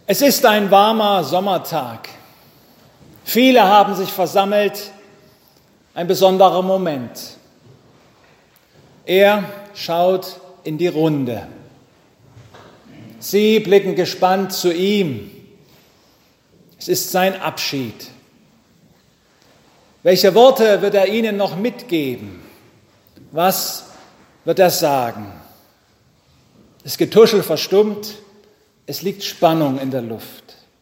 Es ist ein warmer Sommertag. Viele haben sich versammelt, ein besonderer Moment. Er schaut in die Runde. Sie blicken gespannt zu ihm. Es ist sein Abschied. Welche Worte wird er ihnen noch mitgeben? Was wird er sagen? Das Getuschel verstummt, es liegt Spannung in der Luft.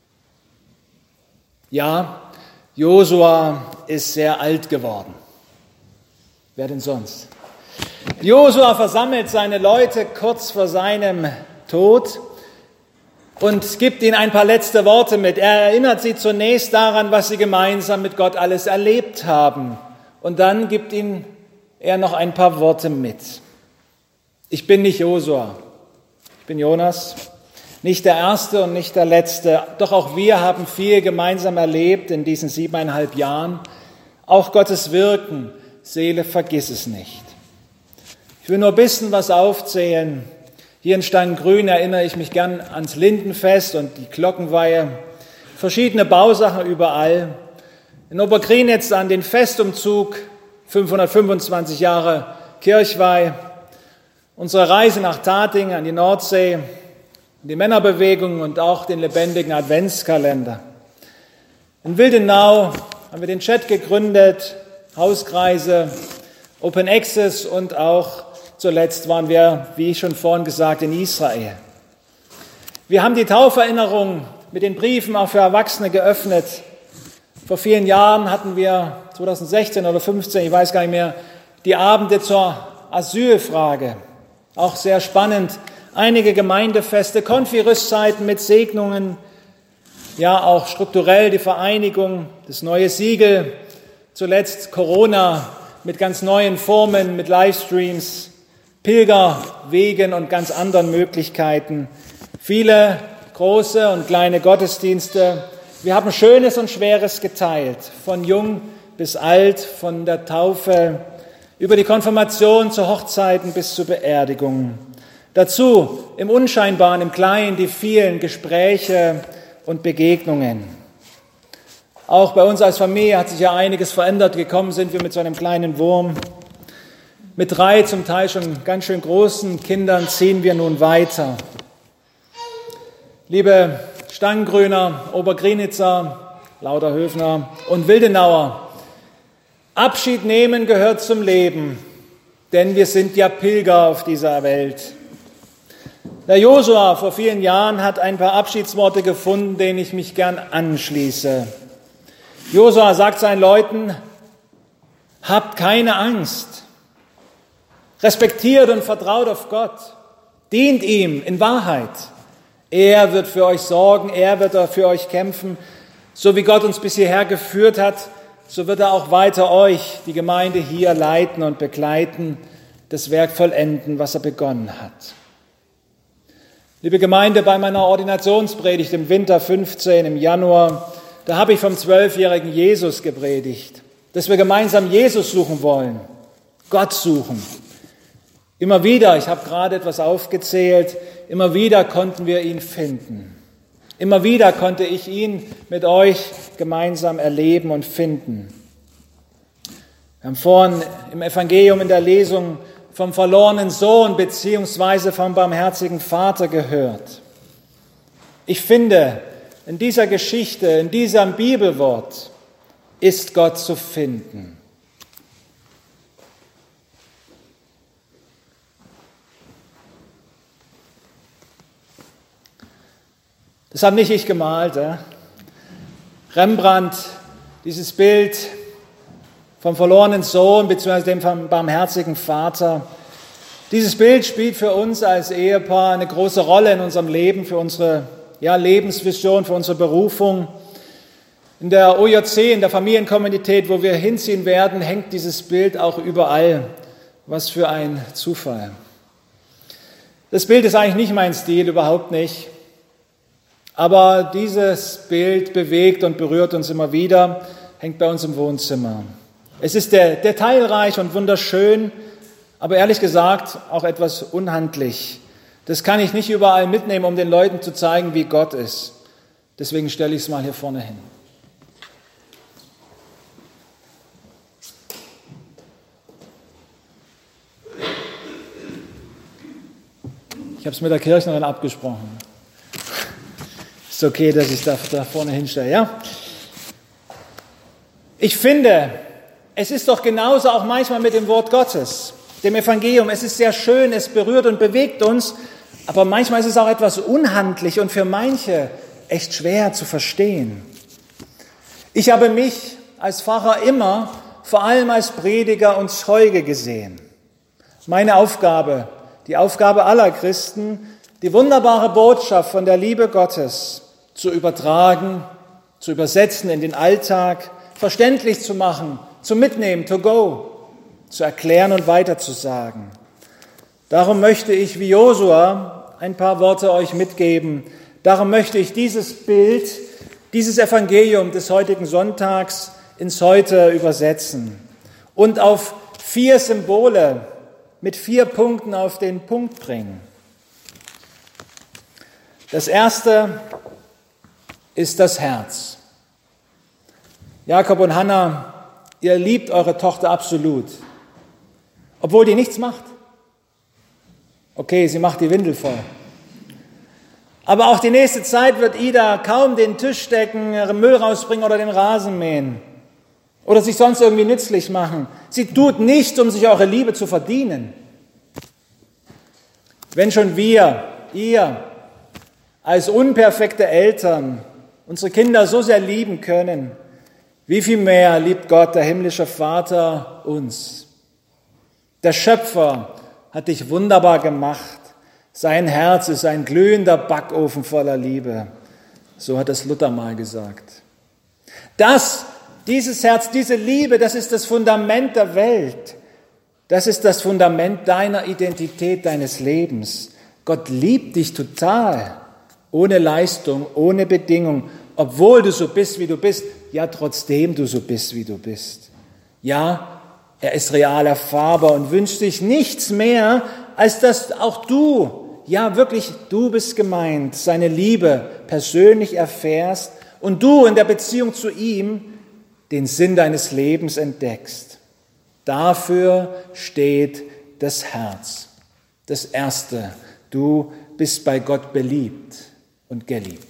Ja, Josua ist sehr alt geworden. Wer denn sonst? Josua versammelt seine Leute kurz vor seinem Tod und gibt ihnen ein paar letzte Worte mit. Er erinnert sie zunächst daran, was sie gemeinsam mit Gott alles erlebt haben. Und dann gibt ihnen er noch ein paar Worte mit. Ich bin nicht Josua, ich bin Jonas, nicht der Erste und nicht der Letzte. Doch auch wir haben viel gemeinsam erlebt in diesen 7,5 Jahren. Auch Gottes Wirken, Seele, vergiss es nicht. Ich will nur ein bisschen was aufzählen. Hier in Steingrün erinnere ich mich gern ans Lindenfest und die Glockenweihe. Verschiedene Bausachen überall. In Obergrinitz an den Festumzug, 525 Jahre Kirchweih. Unsere Reise nach Tating an die Nordsee, die Männerbewegung und auch den lebendigen Adventskalender. In Wildenau haben wir den Chat gegründet, Hauskreise, Open Access und auch zuletzt waren wir, wie schon vorhin gesagt, in Israel. Wir haben die Tauferinnerung mit den Briefen auch für Erwachsene geöffnet. Vor vielen Jahren hatten wir, 2016 oder 2015, ich weiß gar nicht mehr, die Abende zur Asylfrage. Auch sehr spannend. Einige Gemeindefeste, Konfirmationszeiten mit Segnungen, ja auch strukturell die Vereinigung, das neue Siegel, zuletzt Corona mit ganz neuen Formen, mit Livestreams, Pilgerwegen und ganz anderen Möglichkeiten. Viele große und kleine Gottesdienste. Wir haben Schönes und Schweres geteilt, von jung bis alt, von der Taufe über die Konfirmation zu Hochzeiten bis zu Beerdigungen. Dazu im Unscheinbaren, im Kleinen, die vielen Gespräche und Begegnungen. Auch bei uns als Familie hat sich ja einiges verändert. Gekommen sind wir mit so einem kleinen Wurm. Mit 3 zum Teil schon ganz schön großen Kindern ziehen wir nun weiter. Liebe Stangengrüner, Obergrinitzer, Lauterhöfner und Wildenauer, Abschied nehmen gehört zum Leben, denn wir sind ja Pilger auf dieser Welt. Der Josua vor vielen Jahren hat ein paar Abschiedsworte gefunden, denen ich mich gern anschließe. Josua sagt seinen Leuten, habt keine Angst, respektiert und vertraut auf Gott, dient ihm in Wahrheit. Er wird für euch sorgen, er wird für euch kämpfen. So wie Gott uns bis hierher geführt hat, so wird er auch weiter euch, die Gemeinde hier, leiten und begleiten, das Werk vollenden, was er begonnen hat. Liebe Gemeinde, bei meiner Ordinationspredigt im Winter 15, im Januar, da habe ich vom 12-jährigen Jesus gepredigt, dass wir gemeinsam Jesus suchen wollen, Gott suchen. Immer wieder, ich habe gerade etwas aufgezählt, immer wieder konnten wir ihn finden. Immer wieder konnte ich ihn mit euch gemeinsam erleben und finden. Wir haben vorhin im Evangelium in der Lesung vom verlorenen Sohn beziehungsweise vom barmherzigen Vater gehört. Ich finde, in dieser Geschichte, in diesem Bibelwort ist Gott zu finden. Das habe nicht ich gemalt. Rembrandt, dieses Bild vom verlorenen Sohn bzw. dem vom barmherzigen Vater. Dieses Bild spielt für uns als Ehepaar eine große Rolle in unserem Leben, für unsere Lebensvision, für unsere Berufung. In der OJC, in der Familienkommunität, wo wir hinziehen werden, hängt dieses Bild auch überall. Was für ein Zufall. Das Bild ist eigentlich nicht mein Stil, überhaupt nicht. Aber dieses Bild bewegt und berührt uns immer wieder, hängt bei uns im Wohnzimmer. Es ist detailreich und wunderschön, aber ehrlich gesagt auch etwas unhandlich. Das kann ich nicht überall mitnehmen, um den Leuten zu zeigen, wie Gott ist. Deswegen stelle ich es mal hier vorne hin. Ich habe es mit der Kirchnerin abgesprochen. Ist okay, dass ich es da vorne hinstelle, ja? Ich finde, es ist doch genauso auch manchmal mit dem Wort Gottes, dem Evangelium. Es ist sehr schön, es berührt und bewegt uns, aber manchmal ist es auch etwas unhandlich und für manche echt schwer zu verstehen. Ich habe mich als Pfarrer immer vor allem als Prediger und Zeuge gesehen. Meine Aufgabe, die Aufgabe aller Christen, die wunderbare Botschaft von der Liebe Gottes zu übertragen, zu übersetzen in den Alltag, verständlich zu machen, zu mitnehmen, to go, zu erklären und weiterzusagen. Darum möchte ich wie Josua ein paar Worte euch mitgeben. Darum möchte ich dieses Bild, dieses Evangelium des heutigen Sonntags ins Heute übersetzen und auf 4 Symbole mit 4 Punkten auf den Punkt bringen. Das erste ist das Herz. Jakob und Hannah, ihr liebt eure Tochter absolut, obwohl die nichts macht. Okay, sie macht die Windel voll. Aber auch die nächste Zeit wird Ida kaum den Tisch decken, ihren Müll rausbringen oder den Rasen mähen oder sich sonst irgendwie nützlich machen. Sie tut nichts, um sich eure Liebe zu verdienen. Wenn schon ihr als unperfekte Eltern unsere Kinder so sehr lieben können, wie viel mehr liebt Gott, der himmlische Vater, uns. Der Schöpfer hat dich wunderbar gemacht. Sein Herz ist ein glühender Backofen voller Liebe. So hat es Luther mal gesagt. Dieses Herz, diese Liebe, das ist das Fundament der Welt. Das ist das Fundament deiner Identität, deines Lebens. Gott liebt dich total, ohne Leistung, ohne Bedingung, obwohl du so bist, wie du bist, ja, trotzdem du so bist, wie du bist. Ja, er ist real erfahrbar und wünscht sich nichts mehr, als dass auch du, ja wirklich, du bist gemeint, seine Liebe persönlich erfährst und du in der Beziehung zu ihm den Sinn deines Lebens entdeckst. Dafür steht das Herz. Das Erste, du bist bei Gott beliebt und geliebt.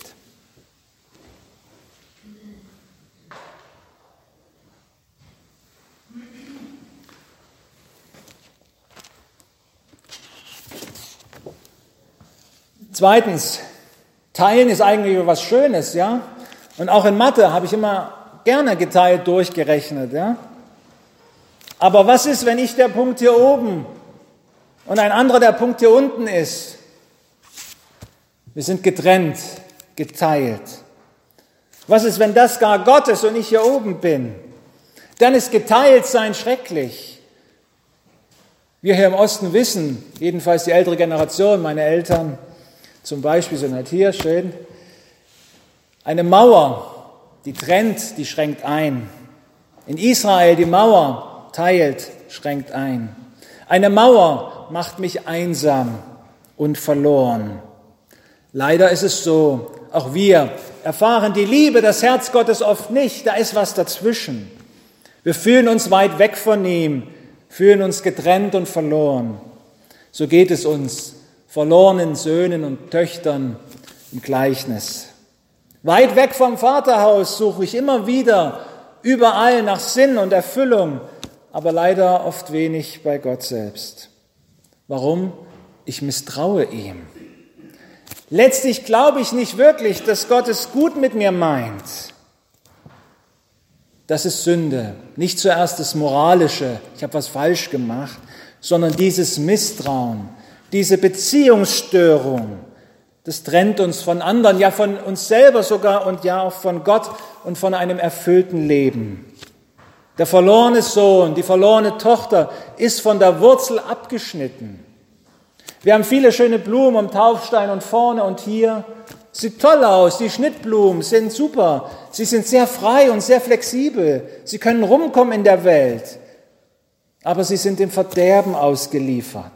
Zweitens, teilen ist eigentlich was Schönes, ja? Und auch in Mathe habe ich immer gerne geteilt durchgerechnet, ja? Aber was ist, wenn ich der Punkt hier oben und ein anderer der Punkt hier unten ist? Wir sind getrennt, geteilt. Was ist, wenn das gar Gott ist und ich hier oben bin? Dann ist Geteiltsein schrecklich. Wir hier im Osten wissen, jedenfalls die ältere Generation, meine Eltern zum Beispiel sind halt hier, schön, eine Mauer, die trennt, die schränkt ein. In Israel die Mauer teilt, schränkt ein. Eine Mauer macht mich einsam und verloren. Leider ist es so, auch wir erfahren die Liebe, das Herz Gottes oft nicht, da ist was dazwischen. Wir fühlen uns weit weg von ihm, fühlen uns getrennt und verloren. So geht es uns verlorenen Söhnen und Töchtern im Gleichnis. Weit weg vom Vaterhaus suche ich immer wieder überall nach Sinn und Erfüllung, aber leider oft wenig bei Gott selbst. Warum? Ich misstraue ihm. Letztlich glaube ich nicht wirklich, dass Gott es gut mit mir meint. Das ist Sünde. Nicht zuerst das Moralische, ich habe was falsch gemacht, sondern dieses Misstrauen, diese Beziehungsstörung, das trennt uns von anderen, ja von uns selber sogar und ja auch von Gott und von einem erfüllten Leben. Der verlorene Sohn, die verlorene Tochter ist von der Wurzel abgeschnitten. Wir haben viele schöne Blumen am Taufstein und vorne und hier. Sieht toll aus, die Schnittblumen sind super. Sie sind sehr frei und sehr flexibel. Sie können rumkommen in der Welt. Aber sie sind dem Verderben ausgeliefert.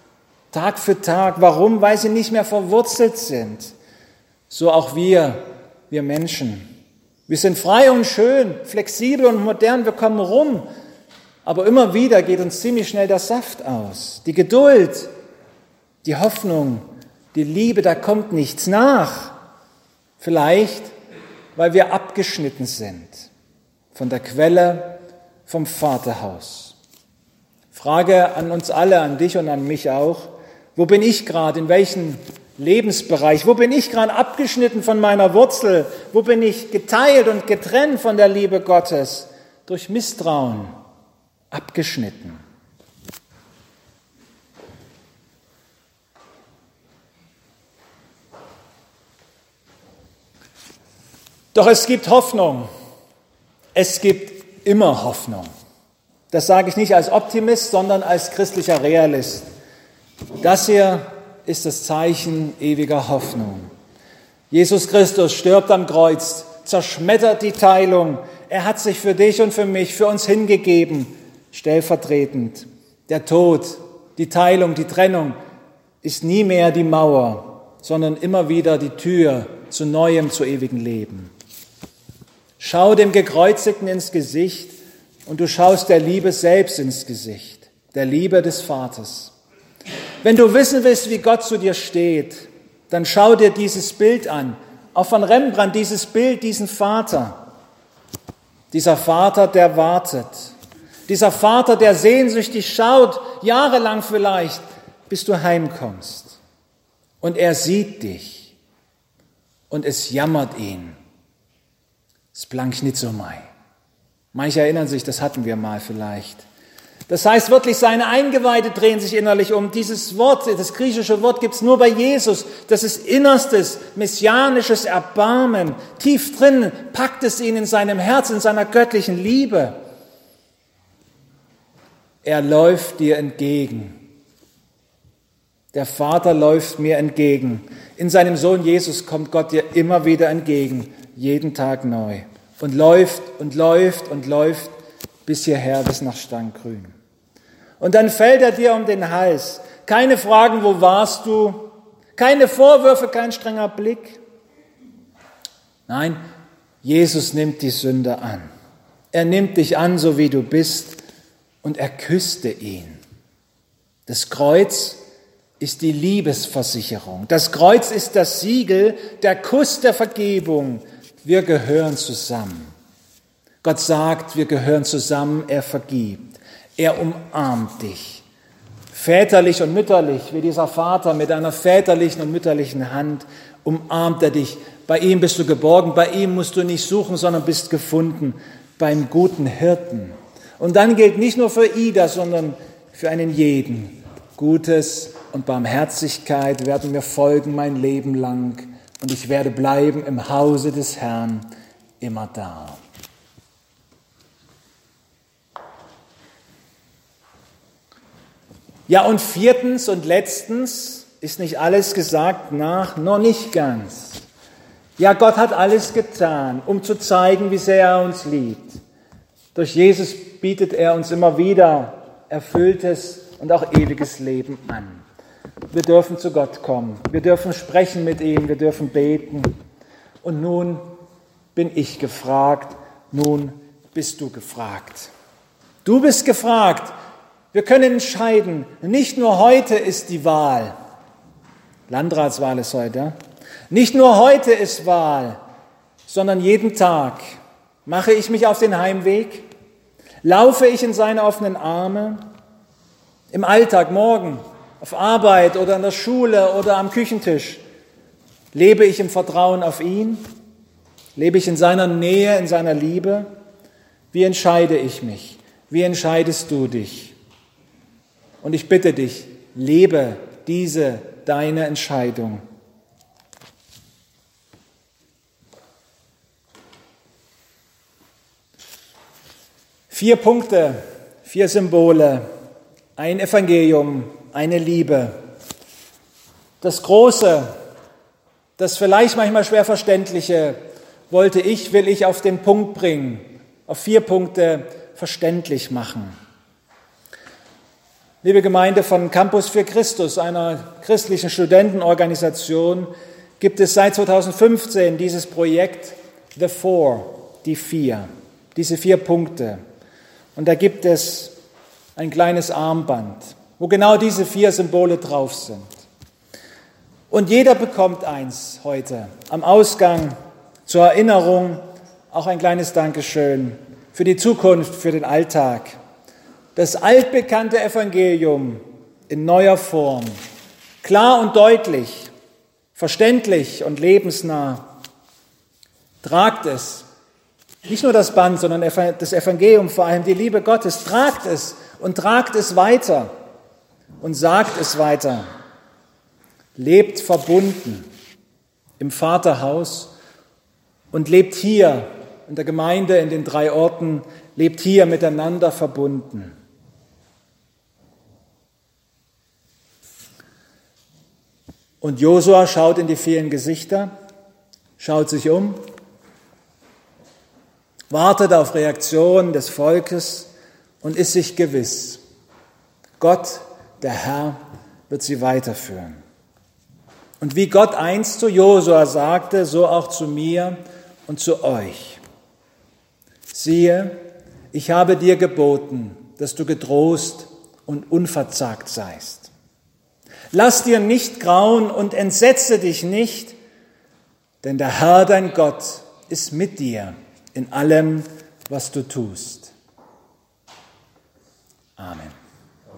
Tag für Tag. Warum? Weil sie nicht mehr verwurzelt sind. So auch wir wir Menschen. Wir sind frei und schön, flexibel und modern, wir kommen rum. Aber immer wieder geht uns ziemlich schnell der Saft aus. Die Geduld, die Hoffnung, die Liebe, da kommt nichts nach. Vielleicht, weil wir abgeschnitten sind von der Quelle, vom Vaterhaus. Frage an uns alle, an dich und an mich auch. Wo bin ich gerade? In welchem Lebensbereich? Wo bin ich gerade abgeschnitten von meiner Wurzel? Wo bin ich geteilt und getrennt von der Liebe Gottes? Durch Misstrauen abgeschnitten. Doch es gibt Hoffnung. Es gibt immer Hoffnung. Das sage ich nicht als Optimist, sondern als christlicher Realist. Das hier ist das Zeichen ewiger Hoffnung. Jesus Christus stirbt am Kreuz, zerschmettert die Teilung. Er hat sich für dich und für mich, für uns hingegeben, stellvertretend. Der Tod, die Teilung, die Trennung ist nie mehr die Mauer, sondern immer wieder die Tür zu neuem, zu ewigem Leben. Schau dem Gekreuzigten ins Gesicht und du schaust der Liebe selbst ins Gesicht, der Liebe des Vaters. Wenn du wissen willst, wie Gott zu dir steht, dann schau dir dieses Bild an. Auch von Rembrandt, dieses Bild, diesen Vater. Dieser Vater, der wartet. Dieser Vater, der sehnsüchtig schaut, jahrelang vielleicht, bis du heimkommst. Und er sieht dich. Und es jammert ihn. Splank nicht so mai. Manche erinnern sich, das hatten wir mal vielleicht. Das heißt wirklich, seine Eingeweide drehen sich innerlich um. Dieses Wort, das griechische Wort gibt es nur bei Jesus. Das ist innerstes, messianisches Erbarmen. Tief drin packt es ihn in seinem Herz, in seiner göttlichen Liebe. Er läuft dir entgegen. Der Vater läuft mir entgegen. In seinem Sohn Jesus kommt Gott dir immer wieder entgegen, jeden Tag neu. Und läuft und läuft und läuft bis hierher, bis nach Stankgrün. Und dann fällt er dir um den Hals. Keine Fragen, wo warst du? Keine Vorwürfe, kein strenger Blick. Nein, Jesus nimmt die Sünde an. Er nimmt dich an, so wie du bist, und er küsste ihn. Das Kreuz ist die Liebesversicherung. Das Kreuz ist das Siegel, der Kuss der Vergebung. Wir gehören zusammen. Gott sagt, wir gehören zusammen, er vergibt. Er umarmt dich. Väterlich und mütterlich, wie dieser Vater mit einer väterlichen und mütterlichen Hand, umarmt er dich. Bei ihm bist du geborgen, bei ihm musst du nicht suchen, sondern bist gefunden beim guten Hirten. Und dann gilt nicht nur für Ida, sondern für einen jeden. Gutes und Barmherzigkeit werden mir folgen mein Leben lang und ich werde bleiben im Hause des Herrn immer da. Ja, und viertens und letztens ist nicht alles gesagt, noch nicht ganz. Ja, Gott hat alles getan, um zu zeigen, wie sehr er uns liebt. Durch Jesus bietet er uns immer wieder erfülltes und auch ewiges Leben an. Wir dürfen zu Gott kommen, wir dürfen sprechen mit ihm, wir dürfen beten. Und nun bin ich gefragt, nun bist du gefragt. Du bist gefragt. Wir können entscheiden, nicht nur heute ist die Wahl, Landratswahl ist heute, nicht nur heute ist Wahl, sondern jeden Tag mache ich mich auf den Heimweg, laufe ich in seine offenen Arme, im Alltag, morgen, auf Arbeit oder in der Schule oder am Küchentisch, lebe ich im Vertrauen auf ihn, lebe ich in seiner Nähe, in seiner Liebe, wie entscheide ich mich, wie entscheidest du dich? Und ich bitte dich, lebe diese deine Entscheidung. Vier Punkte, 4 Symbole, ein Evangelium, eine Liebe. Das Große, das vielleicht manchmal schwer Verständliche, will ich auf den Punkt bringen, auf 4 Punkte verständlich machen. Liebe Gemeinde von Campus für Christus, einer christlichen Studentenorganisation, gibt es seit 2015 dieses Projekt The Four, die vier, diese 4 Punkte. Und da gibt es ein kleines Armband, wo genau diese 4 Symbole drauf sind. Und jeder bekommt eins heute am Ausgang zur Erinnerung, auch ein kleines Dankeschön für die Zukunft, für den Alltag. Das altbekannte Evangelium in neuer Form, klar und deutlich, verständlich und lebensnah. Tragt es, nicht nur das Band, sondern das Evangelium, vor allem die Liebe Gottes, tragt es und tragt es weiter und sagt es weiter. Lebt verbunden im Vaterhaus und lebt hier in der Gemeinde, in den 3 Orten, lebt hier miteinander verbunden. Und Josua schaut in die vielen Gesichter, schaut sich um, wartet auf Reaktion des Volkes und ist sich gewiss, Gott, der Herr, wird sie weiterführen. Und wie Gott einst zu Josua sagte, so auch zu mir und zu euch. Siehe, ich habe dir geboten, dass du getrost und unverzagt seist. Lass dir nicht grauen und entsetze dich nicht, denn der Herr, dein Gott, ist mit dir in allem, was du tust. Amen.